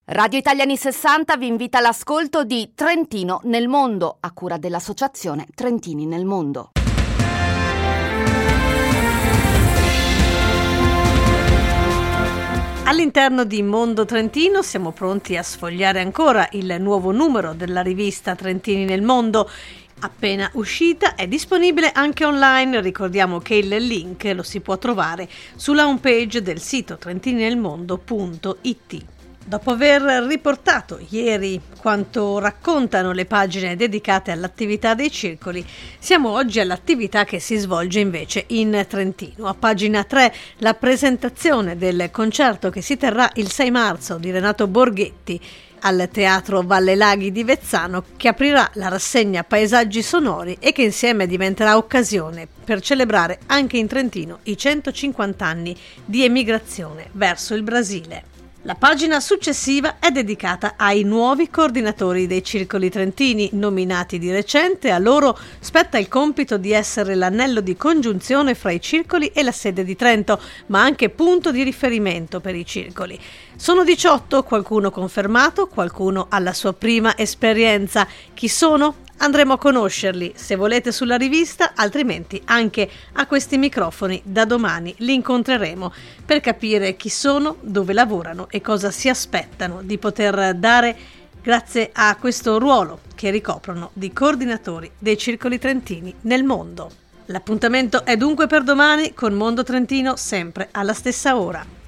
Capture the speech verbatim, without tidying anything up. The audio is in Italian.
Radio Italia Anni sessanta vi invita all'ascolto di Trentino nel mondo, a cura dell'associazione Trentini nel mondo. All'interno di Mondo Trentino siamo pronti a sfogliare ancora il nuovo numero della rivista Trentini nel mondo. Appena uscita, è disponibile anche online. Ricordiamo che il link lo si può trovare sulla homepage del sito trentininelmondo punto it. Dopo aver riportato ieri quanto raccontano le pagine dedicate all'attività dei circoli, siamo oggi all'attività che si svolge invece in Trentino. A pagina tre la presentazione del concerto che si terrà il sei marzo di Renato Borghetti al Teatro Valle Laghi di Vezzano, che aprirà la rassegna Paesaggi Sonori e che insieme diventerà occasione per celebrare anche in Trentino i centocinquanta anni di emigrazione verso il Brasile. La pagina successiva è dedicata ai nuovi coordinatori dei circoli trentini, nominati di recente. A loro spetta il compito di essere l'anello di congiunzione fra i circoli e la sede di Trento, ma anche punto di riferimento per i circoli. Sono diciotto, qualcuno confermato, qualcuno alla sua prima esperienza. Chi sono? Andremo a conoscerli, se volete, sulla rivista, altrimenti anche a questi microfoni da domani li incontreremo per capire chi sono, dove lavorano e cosa si aspettano di poter dare grazie a questo ruolo che ricoprono di coordinatori dei circoli trentini nel mondo. L'appuntamento è dunque per domani con Mondo Trentino, sempre alla stessa ora.